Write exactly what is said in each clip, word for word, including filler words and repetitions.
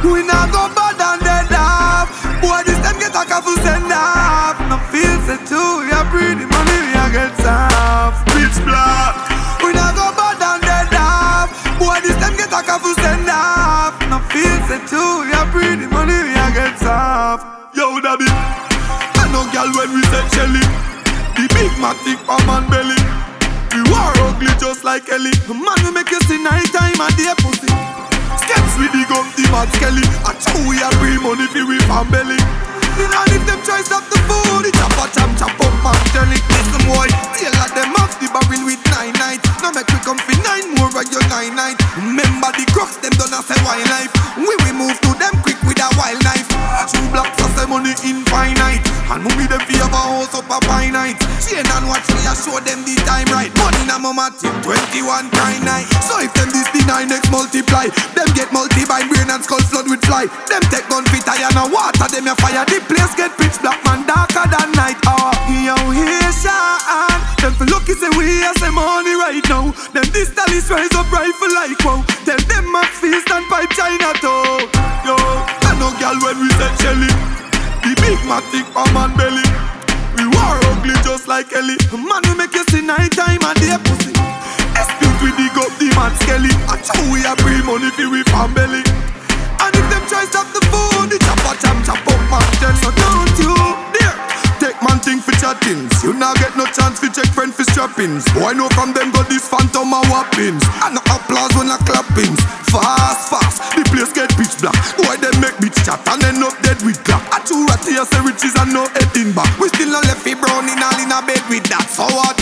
We not go bad and dead off. Boy, this them get a couple send off. No feels it too, we are breathing money, we are get soft. Bitch black. We not go bad and dead off. Boy, this them get a couple send off. No feels it too, we are breathing money, we are get soft. Yo, daddy, I know girl when we say Shelly. The big matic for man belly. We war ugly just like Ellie. The man will make you see night time and day pussy. Skets we dig up the mad skelly. And two we are free money for we fan belly. And if them try stop the food, it chop a chop chop up man jelly. Listen boy, they like them off the barrel with nine night. Now make we come for nine more of your nine night. Remember the crooks, them done a say wild life. We we move to them quick with a wild knife. Two blocks of say money infinite. And movie them fi have a house up a fine night. Chain and watch me a show them the time right. Money na mama tip twenty-one kind night. So if them this the nine X multiply, them get multi-bind brain and skull flood with fly. Them take gun fit iron and water, them a fire. The place get pitch black man darker than night. Oh, yo, here Sean. Them fi lucky say we have some money right now. Them this tallies rise up rifle like wow. Tell them my feast and pipe China too. Yo, I know girl when we say Shelly. The big matic for man belly. We war ugly just like Ellie. Man we make you see night time and day pussy. Dispute we dig up the mad skelly. And how we a free money fi we fan belly. And if them try stop the food, the chop a chop chop up man jelly. So don't you dare take man thing for chattings. You now get no chance fi check friend for strappings. Boy know from them got this phantom a whoppings. And no applause when a clappings. Fast fast, the place get pitch black. Boy them make bitch chat and end up dead with clap. A two rat here say riches and no head in back. We still not left fi brown in all in a bed with that. So what?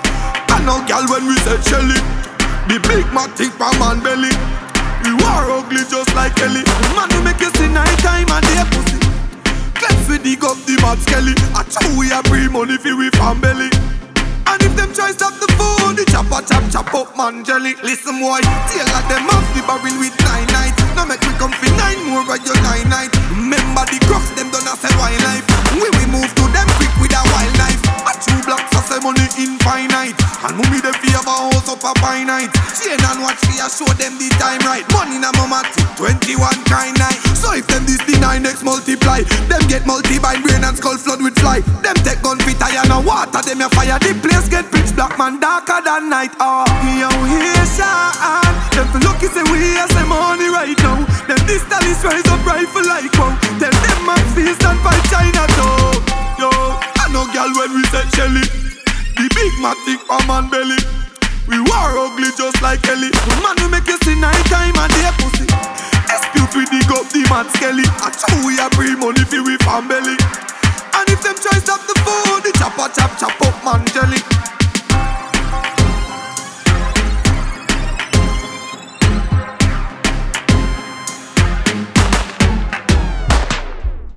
I know girl when we say Shelly. The big matic for man belly. We war ugly just like Ellie. Man we make you see night time and day pussy. Let's we dig up the mad skelly. A two we a free money fi we fan belly. And if them try stop the food, the chop a chop chop up man jelly. Listen boy, tail like them off the barrel with nine night. Now make we come for nine more of your nine night. Remember the crooks, them done a say wild life. We we move to them quick with a wild knife. A two blocks of say money infinite. And movie them fi have a house up a fine night. Chain and watch fi a show them the time right. Money na mama tip twenty-one kind night. So if them this the nine X multiply, them get multi-bind brain and skull flood with fly. Them take gun fit iron and water, them a fire. The place get pitch black man darker than night. Oh, yo, here Sean. Them fi lucky say we have some money right now. Them this tallies rise up rifle like wow. Tell them my feast and pipe China too. Yo, I know girl when we say Shelly. The big matic for man belly. We war ugly just like Ellie. Man we make you see night time and day pussy. Dispute we dig up the mad skelly. And two we a free money fi we fan belly. And if them try stop the food, the chop a chop chop up man jelly.